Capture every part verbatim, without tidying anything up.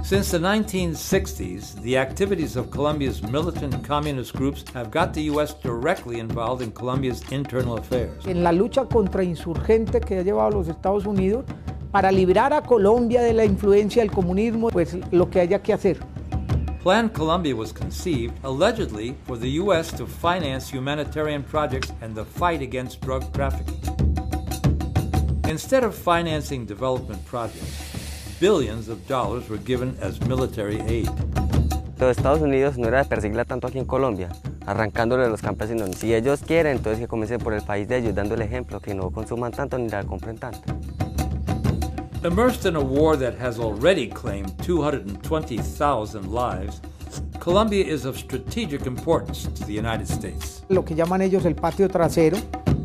Since the nineteen sixties, the activities of Colombia's militant communist groups have got the U S directly involved in Colombia's internal affairs. En la lucha contra insurgente que ha llevado a los Estados Unidos para librar a Colombia de la influencia del comunismo, pues lo que haya que hacer. Plan Colombia was conceived, allegedly, for the U S to finance humanitarian projects and the fight against drug trafficking. Instead of financing development projects, billions of dollars were given as military aid. Los Estados Unidos no era de perseguirla tanto aquí en Colombia, arrancándole a los campesinos. Si ellos quieren, entonces que comiencen por el país de ellos, dando el ejemplo, que no consuman tanto ni la compren tanto. Immersed in a war that has already claimed two hundred twenty thousand lives, Colombia is of strategic importance to the United States. Lo que llaman ellos el patio trasero.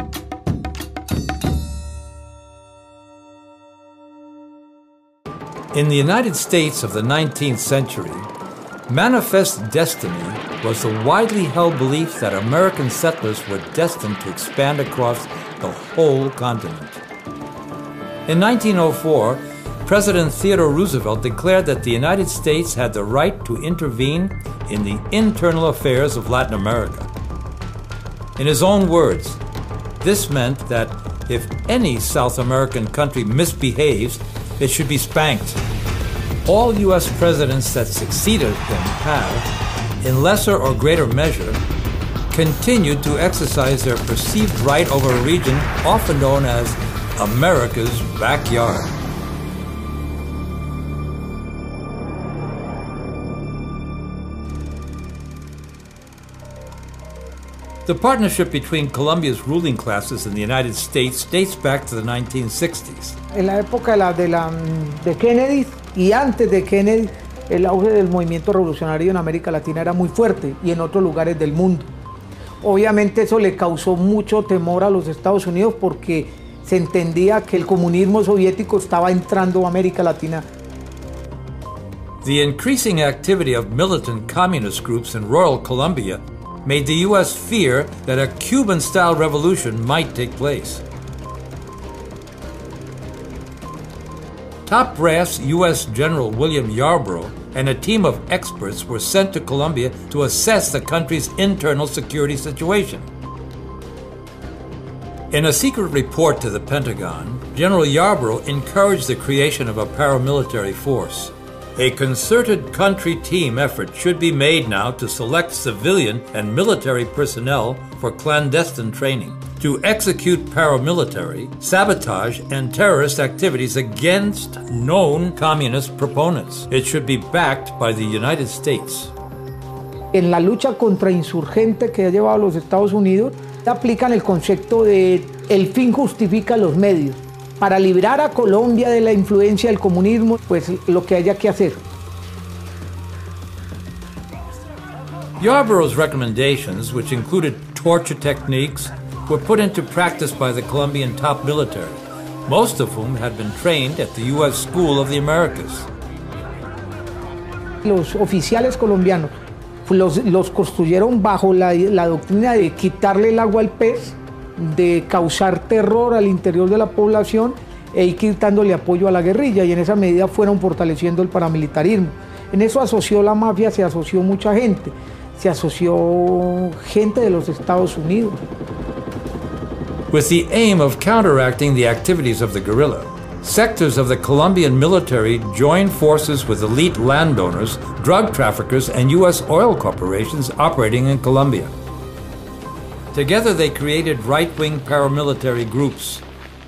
In the United States of the nineteenth century, manifest destiny was the widely held belief that American settlers were destined to expand across the whole continent. In nineteen oh four, President Theodore Roosevelt declared that the United States had the right to intervene in the internal affairs of Latin America. In his own words, this meant that if any South American country misbehaves, it should be spanked. All U S presidents that succeeded him have, in lesser or greater measure, continued to exercise their perceived right over a region often known as America's backyard. The partnership between Colombia's ruling classes and the United States dates back to the nineteen sixties. En la época de, la, de, la, de Kennedy y antes de Kennedy, el auge del movimiento revolucionario en América Latina era muy fuerte y en otros lugares del mundo. Obviamente eso le causó mucho temor a los Estados Unidos porque se entendía que el comunismo soviético estaba entrando a América Latina. The increasing activity of militant communist groups in rural Colombia made the U S fear that a Cuban-style revolution might take place. Top brass U S General William Yarborough and a team of experts were sent to Colombia to assess the country's internal security situation. In a secret report to the Pentagon, General Yarborough encouraged the creation of a paramilitary force. A concerted country team effort should be made now to select civilian and military personnel for clandestine training, to execute paramilitary, sabotage, and terrorist activities against known communist proponents. It should be backed by the United States. En la lucha contra insurgente que ha llevado a los Estados Unidos, aplican el concepto de el fin justifica los medios. Para librar a Colombia de la influencia del comunismo, pues lo que haya que hacer. Yarborough's recommendations, which included torture techniques, were put into practice by the Colombian top military, most of whom had been trained at the U S School of the Americas. Los oficiales colombianos los, los construyeron bajo la, la doctrina de quitarle el agua al pez, de causar terror al interior de la población e ir quitándole apoyo a la guerrilla, y en esa medida fueron fortaleciendo el paramilitarismo. En eso asoció la mafia, se asoció mucha gente, se asoció gente de los Estados Unidos. With the aim of counteracting the activities of the guerrilla, sectors of the Colombian military joined forces with elite landowners, drug traffickers, and U S oil corporations operating in Colombia. Together they created right-wing paramilitary groups.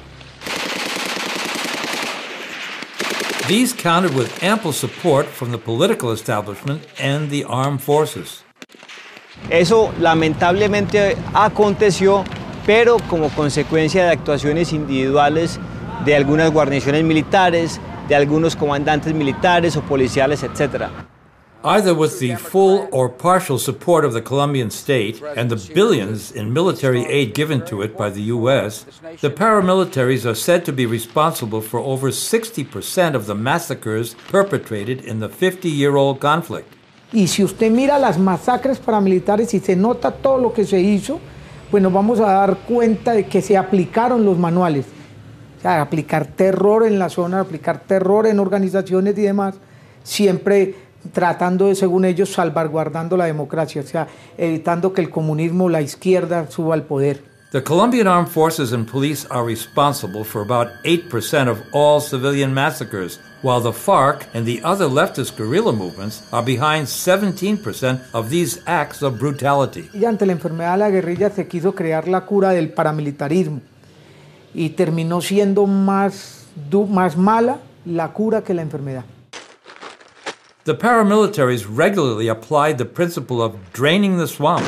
These countered with ample support from the political establishment and the armed forces. Eso lamentablemente aconteció, pero como consecuencia de actuaciones individuales de algunas guarniciones militares, de algunos comandantes militares o policiales, etcétera. Either with the full or partial support of the Colombian state and the billions in military aid given to it by the U S, the paramilitaries are said to be responsible for over sixty percent of the massacres perpetrated in the fifty-year-old conflict. Y si usted mira las masacres paramilitares y se nota todo lo que se hizo, pues nos vamos a dar cuenta de que se aplicaron los manuales. O sea, aplicar terror en la zona, aplicar terror en organizaciones y demás, siempre tratando de, según ellos, salvaguardando la democracia, o sea, evitando que el comunismo, la izquierda, suba al poder. The Colombian Armed Forces and Police are responsible for about eight percent of all civilian massacres, while the FARC and the other leftist guerrilla movements are behind seventeen percent of these acts of brutality. Y ante la enfermedad de la guerrilla se quiso crear la cura del paramilitarismo y terminó siendo más, más mala la cura que la enfermedad. The paramilitaries regularly applied the principle of draining the swamp.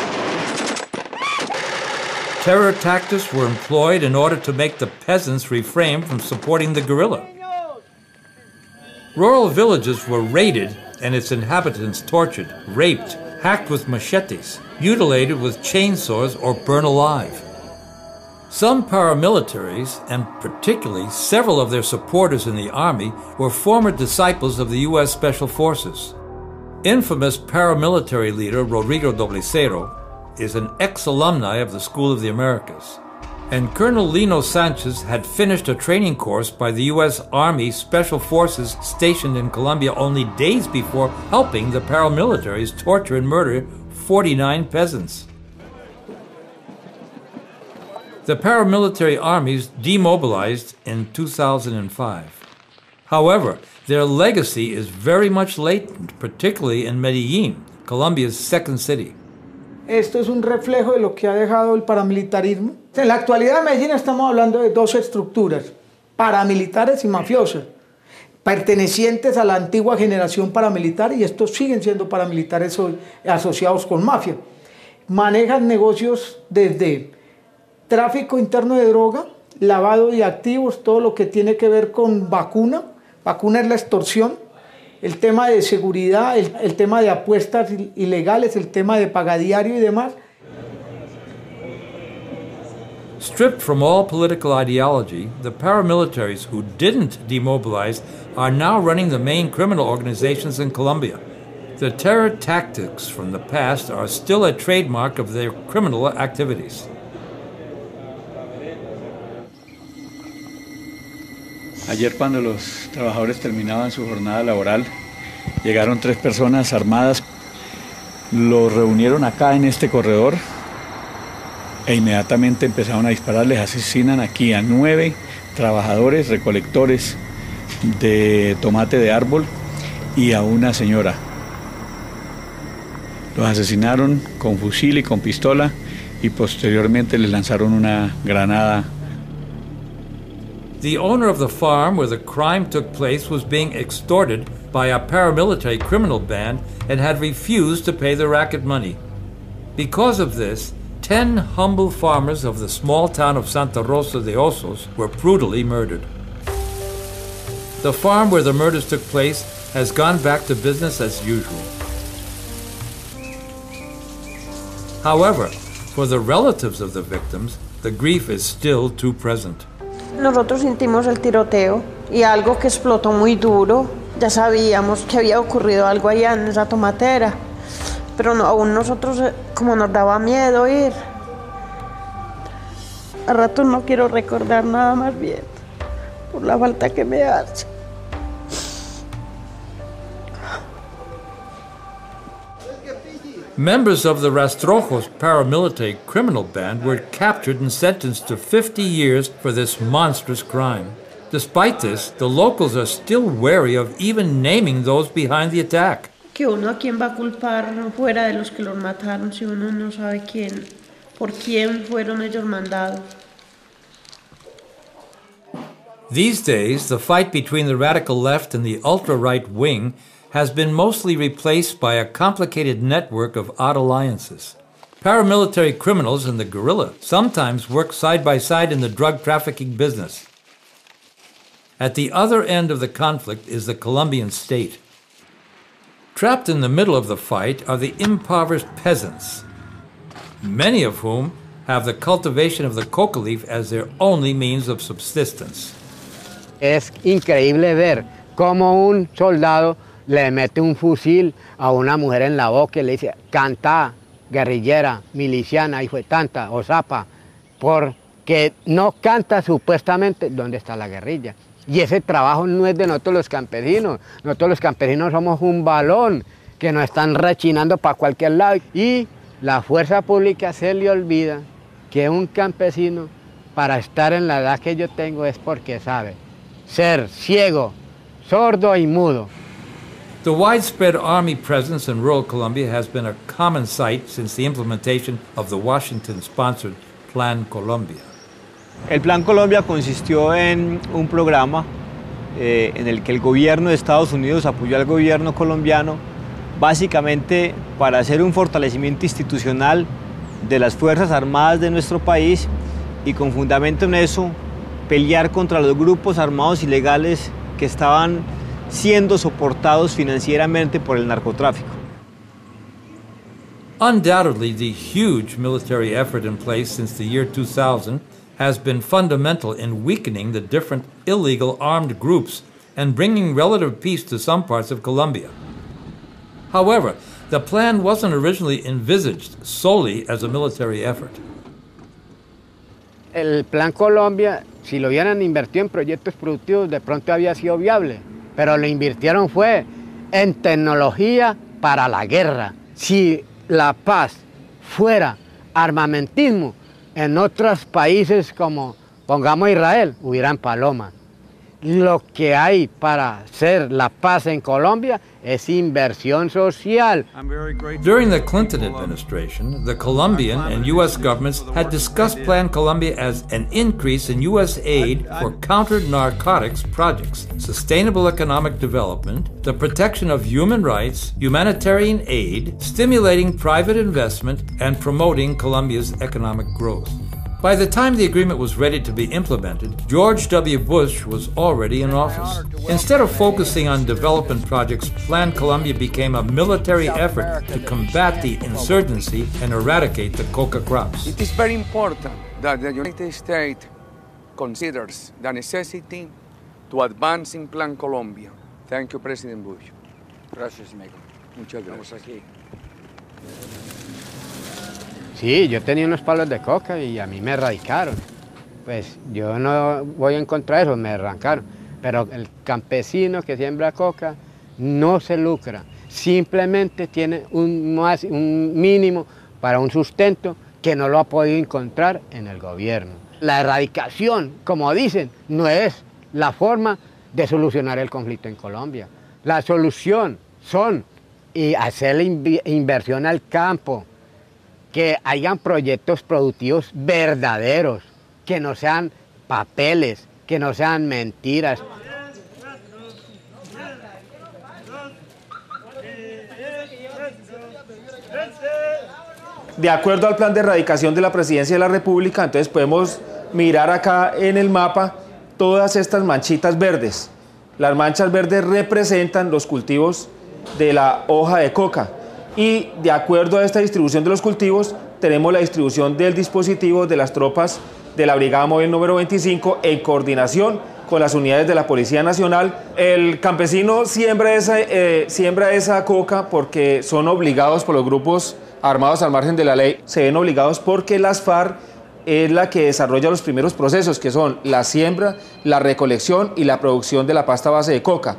Terror tactics were employed in order to make the peasants refrain from supporting the guerrilla. Rural villages were raided and its inhabitants tortured, raped, hacked with machetes, mutilated with chainsaws, or burned alive. Some paramilitaries, and particularly several of their supporters in the army, were former disciples of the U S Special Forces. Infamous paramilitary leader Rodrigo Doblecero is an ex-alumni of the School of the Americas, and Colonel Lino Sanchez had finished a training course by the U S Army Special Forces stationed in Colombia only days before helping the paramilitaries torture and murder forty-nine peasants. The paramilitary armies demobilized in two thousand five. However, their legacy is very much latent, particularly in Medellín, Colombia's second city. Esto es un reflejo de lo que ha dejado el paramilitarismo. En la actualidad en Medellín estamos hablando de dos estructuras, paramilitares y mafiosas, pertenecientes a la antigua generación paramilitar, y estos siguen siendo paramilitares hoy, asociados con mafia. Manejan negocios desde tráfico interno de droga, lavado de activos, todo lo que tiene que ver con vacuna. Vacuna es la extorsión, el tema de seguridad, el, el tema de apuestas ilegales, el tema de pagadiario y demás. Stripped from all political ideology, the paramilitaries who didn't demobilize are now running the main criminal organizations in Colombia. The terror tactics from the past are still a trademark of their criminal activities. Ayer, cuando los trabajadores terminaban su jornada laboral, llegaron tres personas armadas, los reunieron acá en este corredor e inmediatamente empezaron a dispararles. Asesinan aquí a nueve trabajadores recolectores de tomate de árbol y a una señora. Los asesinaron con fusil y con pistola y posteriormente les lanzaron una granada. The owner of the farm where the crime took place was being extorted by a paramilitary criminal band and had refused to pay the racket money. Because of this, ten humble farmers of the small town of Santa Rosa de Osos were brutally murdered. The farm where the murders took place has gone back to business as usual. However, for the relatives of the victims, the grief is still too present. Nosotros sentimos el tiroteo y algo que explotó muy duro. Ya sabíamos que había ocurrido algo allá en esa tomatera, pero no, aún nosotros, como nos daba miedo ir. A ratos no quiero recordar nada más bien, por la falta que me hace. Members of the Rastrojos paramilitary criminal band were captured and sentenced to fifty years for this monstrous crime. Despite this, the locals are still wary of even naming those behind the attack. Que uno a quién va a culpar fuera de los que los mataron si uno no sabe quién, por quién fueron ellos mandados. These days, the fight between the radical left and the ultra-right wing has been mostly replaced by a complicated network of odd alliances. Paramilitary criminals and the guerrilla sometimes work side by side in the drug trafficking business. At the other end of the conflict is the Colombian state. Trapped in the middle of the fight are the impoverished peasants, many of whom have the cultivation of the coca leaf as their only means of subsistence. Es increíble ver cómo un soldado le mete un fusil a una mujer en la boca y le dice, canta, guerrillera, miliciana, hijo de tanta, o zapa, porque no canta supuestamente dónde está la guerrilla. Y ese trabajo no es de nosotros los campesinos. Nosotros los campesinos somos un balón que nos están rechinando para cualquier lado. Y la fuerza pública se le olvida que un campesino, para estar en la edad que yo tengo, es porque sabe ser ciego, sordo y mudo. The widespread Army presence in rural Colombia has been a common sight since the implementation of the Washington-sponsored Plan Colombia. El Plan Colombia consistió en un programa eh, en el que el gobierno de Estados Unidos apoyó al gobierno colombiano básicamente para hacer un fortalecimiento institucional de las Fuerzas Armadas de nuestro país y con fundamento en eso pelear contra los grupos armados ilegales que estaban siendo soportados financieramente por el narcotráfico. Undoubtedly, the huge military effort in place since the year two thousand has been fundamental in weakening the different illegal armed groups and bringing relative peace to some parts of Colombia. However, the plan wasn't originally envisaged solely as a military effort. El Plan Colombia, si lo hubieran invertido en proyectos productivos, de pronto había sido viable, pero lo invirtieron fue en tecnología para la guerra. Si la paz fuera armamentismo, en otros países como, pongamos Israel, hubieran palomas. Lo que hay para hacer la paz en Colombia es inversión social. During the Clinton administration, the Colombian and U S governments had discussed Plan Colombia as an increase in U S aid for counter-narcotics projects, sustainable economic development, the protection of human rights, humanitarian aid, stimulating private investment, and promoting Colombia's economic growth. By the time the agreement was ready to be implemented, George W. Bush was already in office. Instead of focusing on development projects, Plan Colombia became a military effort to combat the insurgency and eradicate the coca crops. It is very important that the United States considers the necessity to advance in Plan Colombia. Thank you, President Bush. Gracias, amigo. Muchas gracias. Aquí. Sí, yo tenía unos palos de coca y a mí me erradicaron. Pues yo no voy en contra de eso, me arrancaron. Pero el campesino que siembra coca no se lucra, simplemente tiene un, más, un mínimo para un sustento que no lo ha podido encontrar en el gobierno. La erradicación, como dicen, no es la forma de solucionar el conflicto en Colombia. La solución son y hacer la inv- inversión al campo, que hayan proyectos productivos verdaderos, que no sean papeles, que no sean mentiras. De acuerdo al plan de erradicación de la Presidencia de la República, entonces podemos mirar acá en el mapa todas estas manchitas verdes. Las manchas verdes representan los cultivos de la hoja de coca. Y de acuerdo a esta distribución de los cultivos, tenemos la distribución del dispositivo de las tropas de la Brigada Móvil número veinticinco en coordinación con las unidades de la Policía Nacional. El campesino siembra esa, eh, siembra esa coca porque son obligados por los grupos armados al margen de la ley. Se ven obligados porque las FARC es la que desarrolla los primeros procesos, que son la siembra, la recolección y la producción de la pasta base de coca.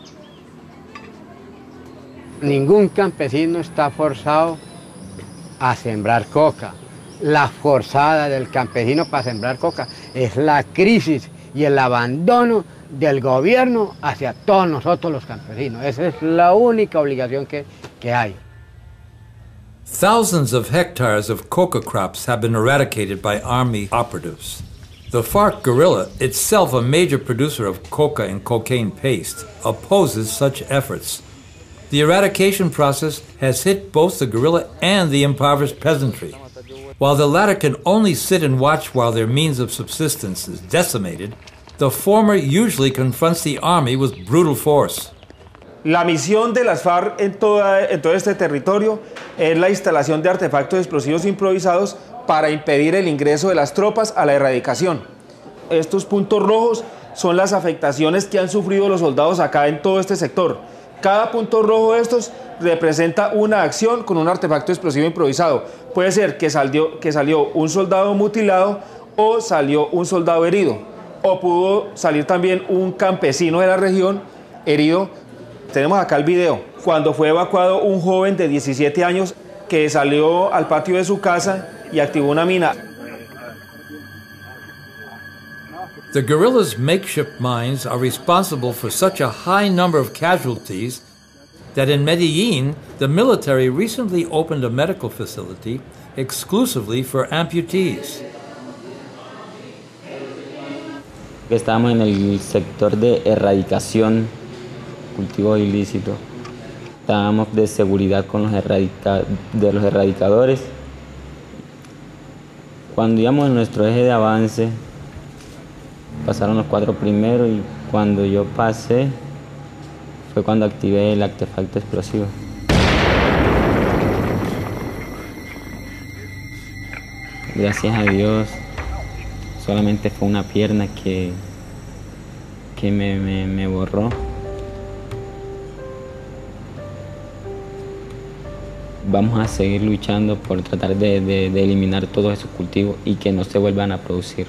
Ningún campesino está forzado a sembrar coca. La forzada del campesino para sembrar coca es la crisis y el abandono del gobierno hacia todos nosotros los campesinos. Esa es la única obligación que, que hay. Thousands of hectares of coca crops have been eradicated by Army operatives. The FARC guerrilla, itself a major producer of coca and cocaine paste, opposes such efforts. The eradication process has hit both the guerrilla and the impoverished peasantry. While the latter can only sit and watch while their means of subsistence is decimated, the former usually confronts the army with brutal force. La misión de las FARC en, toda, en todo este territorio es la instalación de artefactos explosivos improvisados para impedir el ingreso de las tropas a la erradicación. Estos puntos rojos son las afectaciones que han sufrido los soldados acá en todo este sector. Cada punto rojo de estos representa una acción con un artefacto explosivo improvisado. Puede ser que salió, que salió un soldado mutilado o salió un soldado herido. o pudo salir también un campesino de la región herido. Tenemos acá el video, cuando fue evacuado un joven de diecisiete años que salió al patio de su casa y activó una mina. The guerrillas' makeshift mines are responsible for such a high number of casualties that in Medellin, the military recently opened a medical facility exclusively for amputees. Estábamos en el sector de erradicación, cultivo ilícito. Estábamos de seguridad con los, erradica de los erradicadores. Cuando íbamos en nuestro eje de avance, pasaron los cuatro primeros y cuando yo pasé fue cuando activé el artefacto explosivo. Gracias a Dios, solamente fue una pierna que, que me, me, me borró. Vamos a seguir luchando por tratar de, de, de eliminar todos esos cultivos y que no se vuelvan a producir.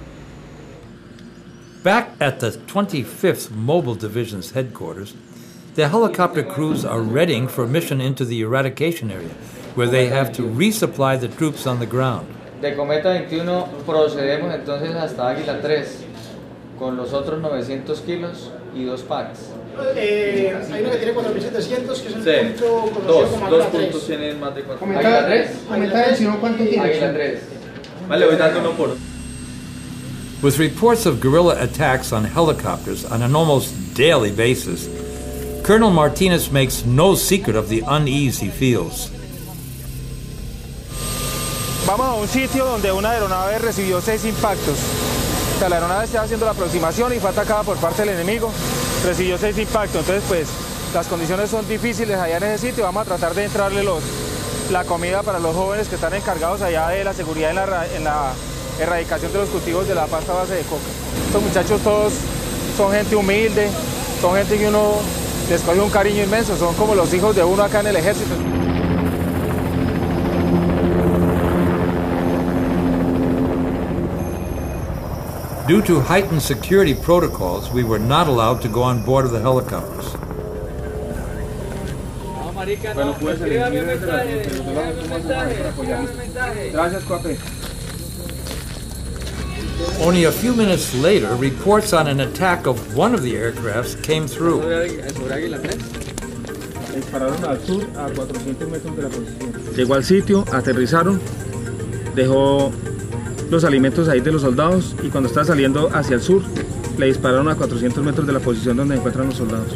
Back at the twenty-fifth Mobile Division's headquarters, the helicopter crews are readying for mission into the eradication area, where they have to resupply the troops on the ground. De Cometa veintiuno procedemos entonces hasta Águila tres, con los otros novecientos kilos y dos packs. Eh, hay uno que tiene cuatro mil setecientos, que es el sí. punto conocido dos, como dos Águila tres. puntos tienen más de cuatro. ¿Águila tres? ¿Águila tres? ¿Cuánto tiene? Águila tres. Vale, voy dando uno por. With reports of guerrilla attacks on helicopters on an almost daily basis, Colonel Martinez makes no secret of the unease he feels. Vamos a un sitio donde una aeronave recibió seis impactos. O sea, la aeronave estaba haciendo la aproximación y fue atacada por parte del enemigo. Recibió seis impactos, entonces pues las condiciones son difíciles allá en ese sitio. Vamos a tratar de entrarle los, la comida para los jóvenes que están encargados allá de la seguridad en la, en la erradicación de los cultivos de la pasta base de coca. Estos muchachos todos son gente humilde, son gente que uno les coge un cariño inmenso, son como los hijos de uno acá en el ejército. Due to heightened security protocols, we were not allowed to go on board of the helicopters. Bueno, pues, escríbame un mensaje, escríbame un mensaje, escríbame un mensaje. Gracias, Cuape. Only a few minutes later, reports on an attack of one of the aircrafts came through. Dispararon al sur a cuatrocientos metros de la posición. Llegó al sitio, aterrizaron, dejó los alimentos ahí de los soldados y cuando estaba saliendo hacia el sur, le dispararon a cuatrocientos metros de la posición donde se encuentran los soldados.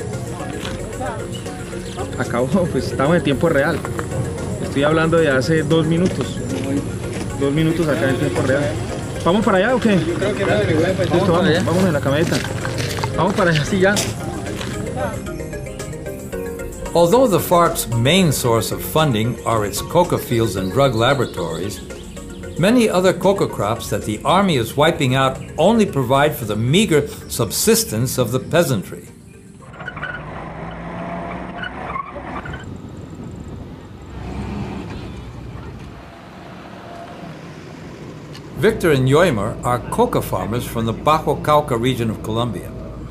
Acabó, pues estamos en tiempo real. Estoy hablando de hace dos minutos. Dos minutos acá en tiempo real. ¿Vamos para allá o qué? Yo creo que no, mi güey, pues Listo, vamos, vamos, vamos en la camioneta. Vamos para allá, sí, ya. Although the FARC's main source of funding are its coca fields and drug laboratories, many other coca crops that the army is wiping out only provide for the meager subsistence of the peasantry. Victor and Yoimer are coca farmers from the Bajo Cauca region of Colombia.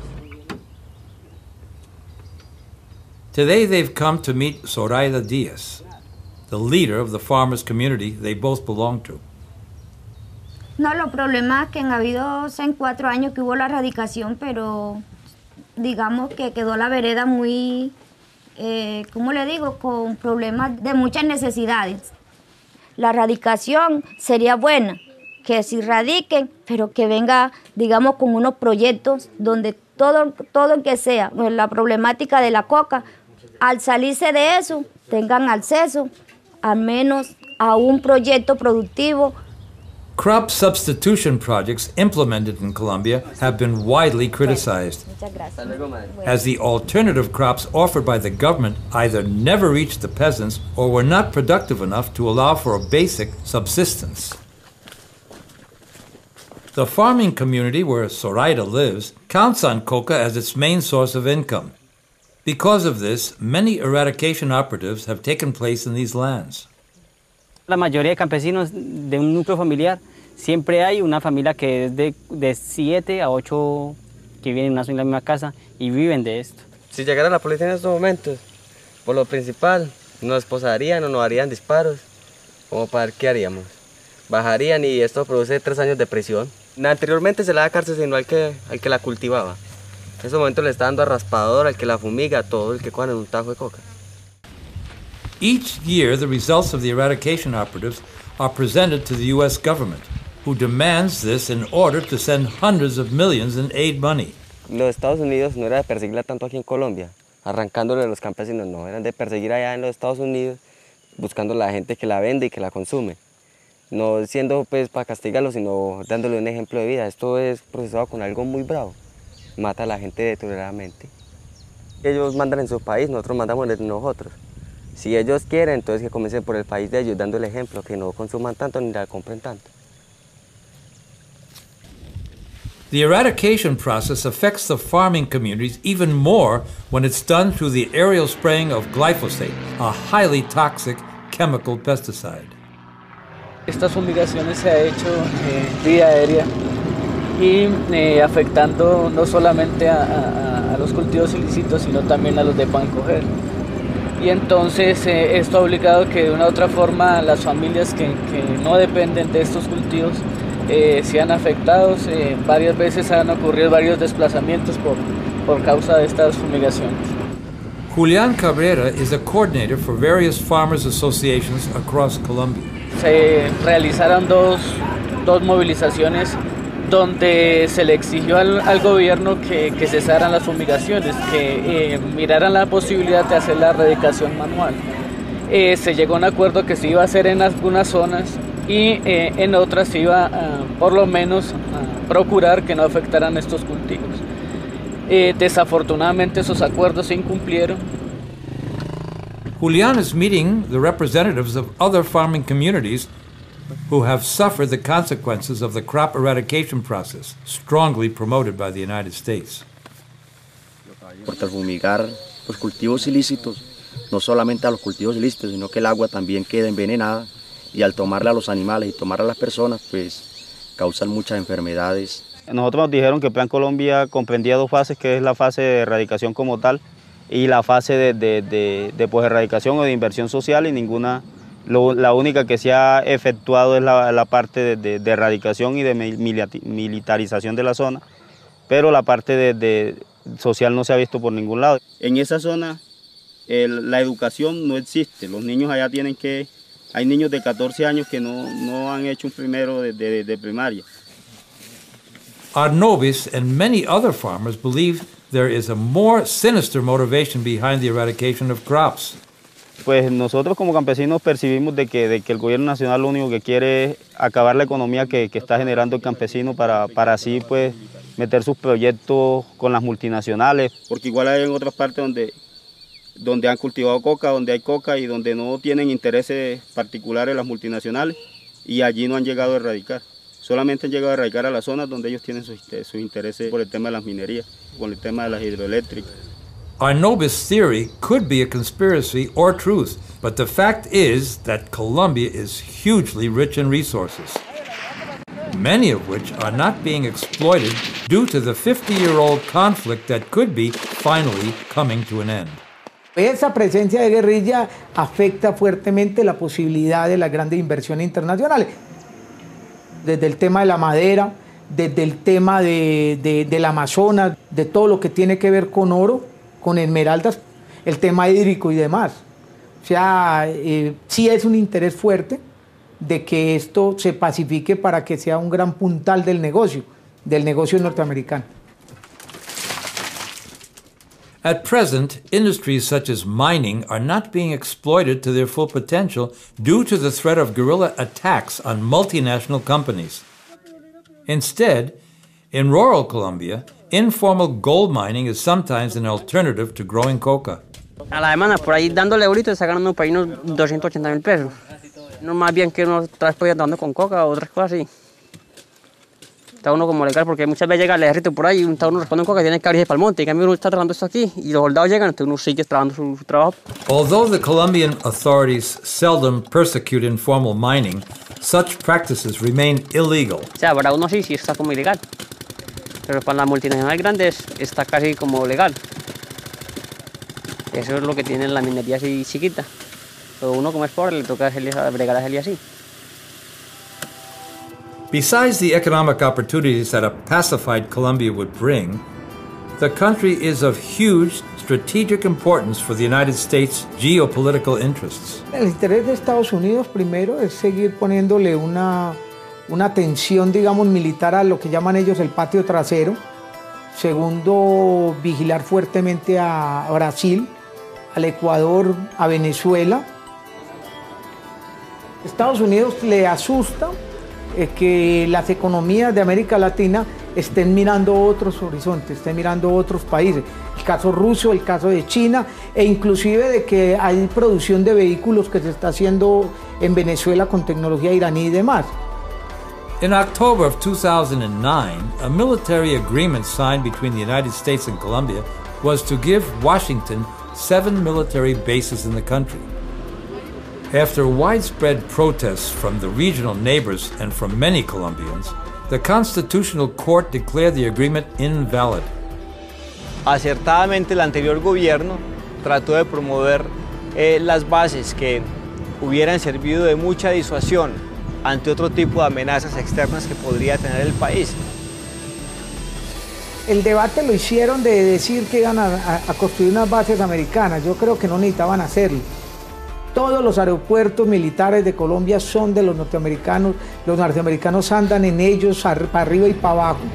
Today they've come to meet Zoraida Diaz, the leader of the farmers' community they both belong to. No, los problemas que han habido en cuatro años que hubo la erradicación, pero digamos que quedó la vereda muy, eh, ¿cómo le digo?, con problemas de muchas necesidades. La erradicación sería buena, que se radiquen, pero que venga, digamos, con unos proyectos donde todo, todo que sea, la problemática de la coca, al salirse de eso, tengan acceso al menos a un proyecto productivo. Crop substitution projects implemented in Colombia have been widely criticized, as the alternative crops offered by the government either never reached the peasants or were not productive enough to allow for a basic subsistence. The farming community where Zoraida lives counts on coca as its main source of income. Because of this, many eradication operatives have taken place in these lands. La mayoría de campesinos de un núcleo familiar siempre hay una familia que es de, de siete a ocho que viven en la misma casa y viven de esto. Si llegara la policía en estos momentos, por lo principal, nos esposarían o nos harían disparos, como para ver qué haríamos. Bajarían y esto produce tres años de prisión. Anteriormente se le da cárcel sino al que, al que la cultivaba. En ese momento le está dando a raspador, al que la fumiga, a todo el que cojan en un tajo de coca. Each year, the results of the eradication operatives are presented to the U S government, who demands this in order to send hundreds of millions in aid money. Los Estados Unidos no era de perseguirla tanto aquí en Colombia, arrancándole a los campesinos, no, eran de perseguir allá en los Estados Unidos, buscando a la gente que la vende y que la consume. No siendo pues para castigarlo, sino dándole un ejemplo de vida. Esto es procesado con algo muy bravo. Mata a la gente deliberadamente. Ellos mandan en su país, nosotros mandamos en nosotros. Si ellos quieren, entonces que comiencen por el país de ellos, dando el ejemplo, que no consuman tanto ni la compren tanto. The eradication process affects the farming communities even more when it's done through the aerial spraying of glyphosate, a highly toxic chemical pesticide. Estas fumigaciones se ha hecho eh, vía aérea y eh, afectando no solamente a, a, a los cultivos ilícitos, sino también a los de pan coger. Y entonces eh, esto ha obligado que de una u otra forma las familias que, que no dependen de estos cultivos eh, sean afectados. Eh, varias veces han ocurrido varios desplazamientos por, por causa de estas fumigaciones. Julián Cabrera is a coordinator for various farmers associations across Colombia. Se realizaron dos, dos movilizaciones donde se le exigió al, al gobierno que, que cesaran las fumigaciones, que eh, miraran la posibilidad de hacer la erradicación manual. Eh, se llegó a un acuerdo que se iba a hacer en algunas zonas y eh, en otras se iba a, por lo menos a procurar que no afectaran estos cultivos. Eh, desafortunadamente esos acuerdos se incumplieron. Julián is meeting the representatives of other farming communities who have suffered the consequences of the crop eradication process, strongly promoted by the United States. Por fumigar los cultivos ilícitos, no solamente a los cultivos ilícitos, sino que el agua también queda envenenada y al tomarla a los animales y tomarla a las personas, pues causan muchas enfermedades. Nosotros nos dijeron que Plan Colombia comprendía dos fases, que es la fase de erradicación como tal y la fase de, de, de, de pues, erradicación o de inversión social, y ninguna, lo, la única que se ha efectuado es la, la parte de, de, de erradicación y de militarización de la zona, pero la parte de, de social no se ha visto por ningún lado. En esa zona el, la educación no existe, los niños allá tienen que, hay niños de catorce años que no, no han hecho un primero de, de, de primaria. Arnobis and many other farmers believe there is a more sinister motivation behind the eradication of crops. Pues nosotros como campesinos percibimos de que, de que el gobierno nacional lo único que quiere es acabar la economía que, que está generando el campesino para, para así pues meter sus proyectos con las multinacionales. Porque igual hay en otras partes donde, donde han cultivado coca, donde hay coca y donde no tienen intereses particulares las multinacionales y allí no han llegado a erradicar. Solamente han llegado a erradicar a las zonas donde ellos tienen sus, sus intereses por el tema de las minerías, por el tema de las hidroeléctricas. Arnobis theory could be a conspiracy or truth, but the fact is that Colombia is hugely rich in resources, many of which are not being exploited due to the fifty-year-old conflict that could be finally coming to an end. Esa presencia de guerrilla afecta fuertemente la posibilidad de las grandes inversiones internacionales. Desde el tema de la madera, desde el tema de, de, del Amazonas, de todo lo que tiene que ver con oro, con esmeraldas, el tema hídrico y demás. O sea, eh, sí es un interés fuerte de que esto se pacifique para que sea un gran puntal del negocio, del negocio norteamericano. At present, industries such as mining are not being exploited to their full potential due to the threat of guerrilla attacks on multinational companies. Instead, in rural Colombia, informal gold mining is sometimes an alternative to growing coca. A la semana, por ahí dándole ahorita y sacando por ahí unos doscientos ochenta mil pesos. No más bien que uno trae andando con coca o otras cosas así. Está uno como legal, porque muchas veces llega el ejército por ahí y está uno responde con que tiene que abrirse para el monte. Y en cambio uno está trabajando esto aquí y los soldados llegan, entonces uno sigue trabajando su, su trabajo. Although the Colombian authorities seldom persecute informal mining, such practices remain illegal. O sea, para uno sí, sí está como ilegal, pero para las multinacionales grandes está casi como legal. Eso es lo que tiene la minería así chiquita. Pero uno como es pobre le toca hacerle, bregar a hacerle así. Besides the economic opportunities that a pacified Colombia would bring, the country is of huge strategic importance for the United States' geopolitical interests. El interés de Estados Unidos primero es seguir poniéndole una, una tensión, digamos, militar a lo que llaman ellos el patio trasero. Segundo, vigilar fuertemente a Brasil, al Ecuador, a Venezuela. Estados Unidos le asusta eh, que las economías de América Latina estén mirando otros horizontes, estén mirando otros países. El caso ruso, el caso de China, e inclusive de que hay producción de vehículos que se está haciendo en Venezuela con tecnología iraní y demás. In October of two thousand nine, a military agreement signed between the United States and Colombia was to give Washington seven military bases in the country. After widespread protests from the regional neighbors and from many Colombians, the Constitutional Court declared the agreement invalid. Acertadamente el anterior gobierno trató de promover eh, las bases que hubieran servido de mucha disuasión ante otro tipo de amenazas externas que podría tener el país. El debate lo hicieron de decir que iban a, a, a construir unas bases americanas. Yo creo que no necesitaban hacerlo. Todos los aeropuertos militares de Colombia son de los norteamericanos. Los norteamericanos andan en ellos para arriba y para abajo.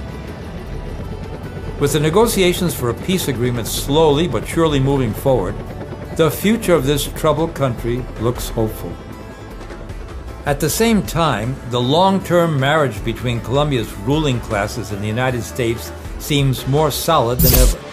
With the negotiations for a peace agreement slowly but surely moving forward, the future of this troubled country looks hopeful. At the same time, the long-term marriage between Colombia's ruling classes and the United States seems more solid than ever.